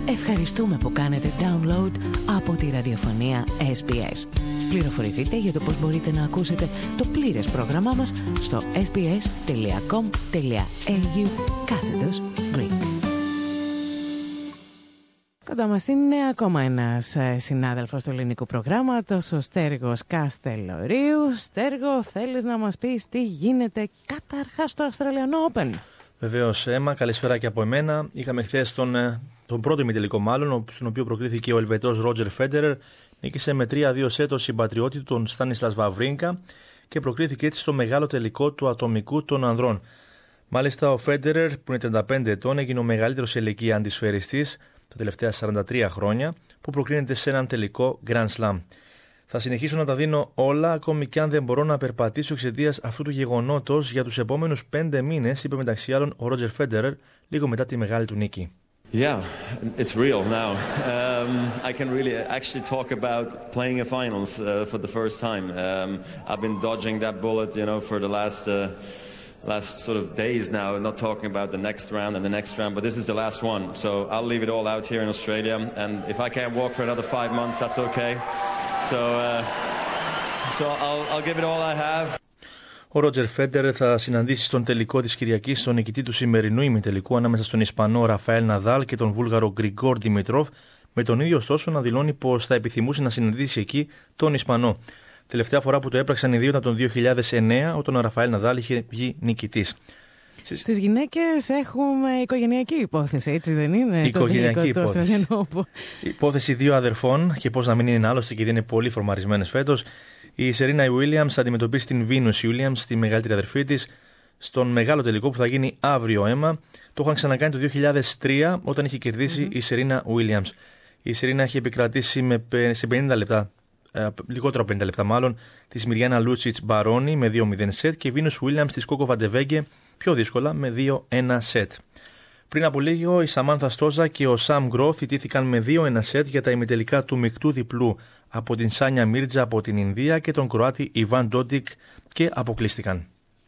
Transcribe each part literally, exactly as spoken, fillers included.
Ευχαριστούμε που κάνετε download από τη ραδιοφωνία ες μπι ες. Πληροφορηθείτε για το πώς μπορείτε να ακούσετε το πλήρες πρόγραμμά μας στο sbs.com.au κάθετος Greek. Κοντά μας είναι ακόμα ένας συνάδελφος του ελληνικού προγράμματος, ο Στέργος Καστελορίου. Στέργο, θέλεις να μας πεις τι γίνεται καταρχάς στο Australian Open? Βεβαίως, Έμα, καλησπέρα και από εμένα. Είχαμε χθες τον, τον πρώτο ημιτελικό, μάλλον, στον οποίο προκρίθηκε ο Ελβετός Ρότζερ Φέντερερ. Νίκησε με τρία δύο σετ ο συμπατριώτη του, τον Στάνισλας Βαβρίνκα, και προκρίθηκε έτσι στο μεγάλο τελικό του ατομικού των ανδρών. Μάλιστα, ο Φέντερερ, που είναι τριάντα πέντε ετών, έγινε ο μεγαλύτερος σε ηλικία αντισφαιριστής τα τελευταία σαράντα τρία χρόνια, που προκρίνεται σε έναν τελικό Grand Slam. Θα συνεχίσω να τα δίνω όλα, ακόμη και αν δεν μπορώ να περπατήσω εξαιτίας αυτού του γεγονότος για τους επόμενους πέντε μήνες, είπε μεταξύ άλλων ο Ρότζερ Φέντερερ λίγο μετά τη μεγάλη του νίκη. Yeah, it's real now. Um, I can really actually talk about playing a finals uh, for the first time. Um, I've been dodging that bullet, you know, for the last uh, last sort of days now, not talking about the next round and the next round, but this is the last one. So I'll leave it all out here in Australia, and if I can't walk for another five months, that's okay. So, uh, so I'll, I'll give it all I have. Ο Ρότζερ Φέντερερ θα συναντήσει στον τελικό της Κυριακής τον νικητή του σημερινού ημιτελικού ανάμεσα στον Ισπανό Ραφαέλ Ναδάλ και τον Βούλγαρο Γκριγκόρ Δημητρόφ, με τον ίδιο ωστόσο να δηλώνει πως θα επιθυμούσε να συναντήσει εκεί τον Ισπανό. Τελευταία φορά που το έπραξαν οι δύο ήταν το δύο χιλιάδες εννέα, όταν ο Ραφαέλ Ναδάλ είχε βγει νικητής. Στις γυναίκες έχουμε οικογενειακή υπόθεση, έτσι δεν είναι? Οικογενειακή υπόθεση. Υπόθεση δύο αδερφών, και πώς να μην είναι άλλωστε, και είναι πολύ φορμαρισμένες φέτος. Η Σερίνα Williams θα αντιμετωπίσει την Venus Williams, τη μεγαλύτερη αδερφή της, στον μεγάλο τελικό που θα γίνει αύριο, Έμα. Το είχαν ξανακάνει το δύο χιλιάδες τρία, όταν είχε κερδίσει mm-hmm. η Σερίνα Williams. Η Σερίνα έχει επικρατήσει με, σε πενήντα λεπτά, ε, λιγότερο από πενήντα λεπτά μάλλον, τη Μιριάννα Λούτσιτς Μπαρόνι με δύο μηδέν σετ και η Venus Williams της Κόκο Βαντεβέγκε πιο δύσκολα με δύο ένα σετ. Πριν από λίγο, η Σαμάνθα Στόζα και ο Σαμ Γκρόθ ιτήθηκαν με δύο ένα σετ για τα ημιτελικά του μεικτού διπλού από την Σάνια Μίρτζα από την Ινδία και τον Κροάτι Ιβάν Ντόντικ, και αποκλείστηκαν.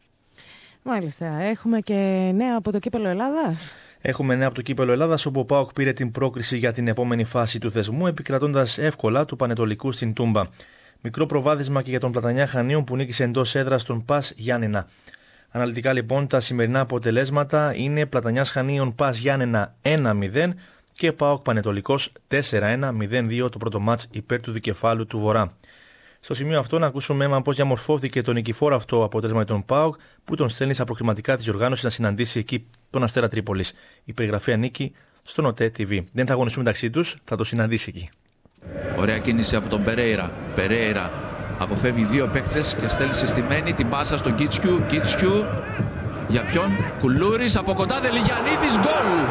Μάλιστα. Έχουμε και νέα από το κύπελλο Ελλάδας. Έχουμε νέα από το κύπελλο Ελλάδας, όπου ο ΠΑΟΚ πήρε την πρόκριση για την επόμενη φάση του θεσμού, επικρατώντας εύκολα του Πανετολικού στην Τούμπα. Μικρό προβάδισμα και για τον Πλατανιά Χανίων, που νίκησε εντός έδρας τον ΠΑΣ Γιάννενα. Αναλυτικά λοιπόν τα σημερινά αποτελέσματα είναι Πλατανιάς Χανίων ΠΑΣ Γιάννενα ένα μηδέν και ΠΑΟΚ Πανετολικός τέσσερα ένα μηδέν δύο το πρώτο μάτς υπέρ του δικεφάλου του Βορρά. Στο σημείο αυτό να ακούσουμε Έμα πώς διαμορφώθηκε το νικηφόρο αυτό αποτέλεσμα για τον ΠΑΟΚ, που τον στέλνει στα προκριματικά της διοργάνωσης να συναντήσει εκεί τον Αστέρα Τρίπολης. Η περιγραφή ανήκει στον ΟΤΕ τι βι. Δεν θα αγωνιστούν μεταξύ τους, θα το συναντήσει εκεί. Ωραία κίνηση από τον Περέιρα. Περέιρα αποφεύγει δύο παίκτες και στέλνει συστημένη την πάσα στον Κίτσιου. Κίτσιου για ποιον? Κουλούρης από κοντά, Δελιγιαννίδης, γκολ!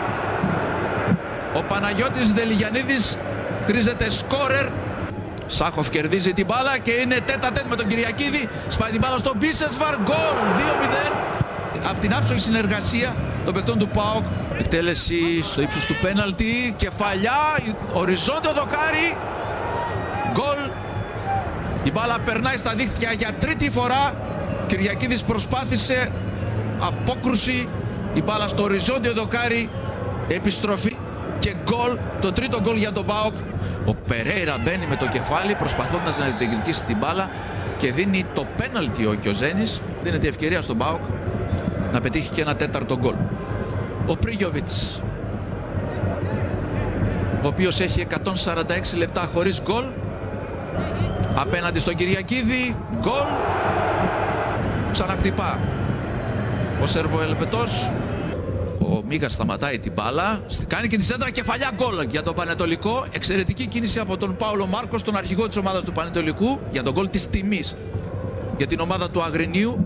Ο Παναγιώτης Δελιγιαννίδης χρήζεται σκόρερ. Σάχοφ κερδίζει την μπάλα και είναι τέτα τέτ με τον Κυριακίδη. Σπάει την μπάλα στον Μπίσεσβαρ, γκολ! δύο μηδέν. Από την άψογη συνεργασία των παικτών του ΠΑΟΚ. Εκτέλεση στο ύψος του πέναλτι. Κεφαλιά, οριζόντιο δοκάρι. Γκολ. Η μπάλα περνάει στα δίχτυα για τρίτη φορά. Κυριακίδης προσπάθησε απόκρουση. Η μπάλα στο οριζόντιο δοκάρι. Επιστροφή και γκολ. Το τρίτο γκολ για τον ΠΑΟΚ. Ο Περέιρα μπαίνει με το κεφάλι προσπαθώντας να διεκδικήσει την μπάλα και δίνει το πέναλτι ο Κιοζένης. Δίνεται ευκαιρία στον ΠΑΟΚ να πετύχει και ένα τέταρτο γκολ. Ο Πρίγιοβιτς, ο οποίος έχει εκατόν σαράντα έξι λεπτά χωρίς γκολ, απέναντι στον Κυριακίδη, γκολ. Ξαναχτυπά ο Σερβοελβετός. Ο Μίγας σταματάει την μπάλα, κάνει και τη σέντρα, κεφαλιά, γκολ για τον Πανετολικό. Εξαιρετική κίνηση από τον Πάολο Μάρκος, τον αρχηγό της ομάδας του Πανετολικού, για τον γκολ της τιμής για την ομάδα του Αγρινίου.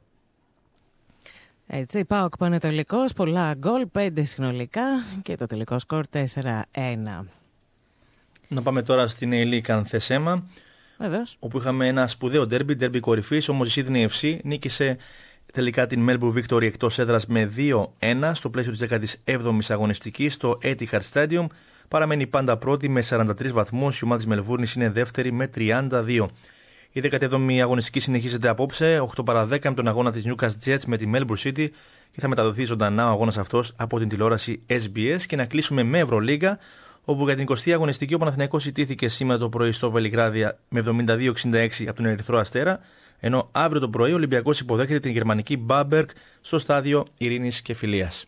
Έτσι, ΠΑΟΚ Πανετολικός, πολλά γκολ, πέντε συνολικά και το τελικό σκορ τέσσερα ένα. Να πάμε τώρα στην Ελίκαν Θεσέμα, βεβαίως, όπου είχαμε ένα σπουδαίο ντέρμπι, ντέρμπι κορυφής, όμως η Sydney εφ σι νίκησε τελικά την Melbourne Victory εκτός έδρας με δύο ένα στο πλαίσιο της δέκατης έβδομης αγωνιστικής στο Etihad Stadium. Παραμένει πάντα πρώτη με σαράντα τρεις βαθμούς, η ομάδα της Μελβούρνης είναι δεύτερη με τριάντα δύο. Η δέκατη έβδομη αγωνιστική συνεχίζεται απόψε, οκτώ παρά δέκα με τον αγώνα της Newcastle Jets με τη Melbourne City, και θα μεταδοθεί ζωντανά ο αγώνας αυτός από την τηλεόραση ες μπι ες. Και να κλείσουμε με Ευρωλίγκα, όπου για την εικοστή αγωνιστική ο Παναθηναϊκός ιτήθηκε σήμερα το πρωί στο Βελιγράδι με εβδομήντα δύο εξήντα έξι από τον Ερυθρό Αστέρα, ενώ αύριο το πρωί ο Ολυμπιακός υποδέχεται την γερμανική Μπάμπεργκ στο στάδιο Ειρήνης και Φιλίας.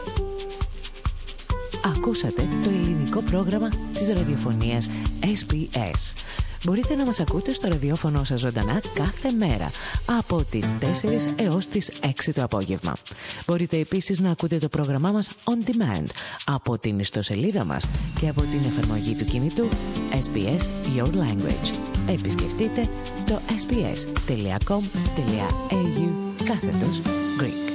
Ακούσατε το ελληνικό πρόγραμμα της ραδιοφωνίας ες μπι ες. Μπορείτε να μας ακούτε στο ραδιόφωνο σας ζωντανά κάθε μέρα από τις τέσσερις έως τις έξι το απόγευμα. Μπορείτε επίσης να ακούτε το πρόγραμμά μας on demand από την ιστοσελίδα μας και από την εφαρμογή του κινητού ες μπι ες Your Language. Επισκεφτείτε το ες μπι ες τελεία κομ τελεία έι γιου κάθετος Greek.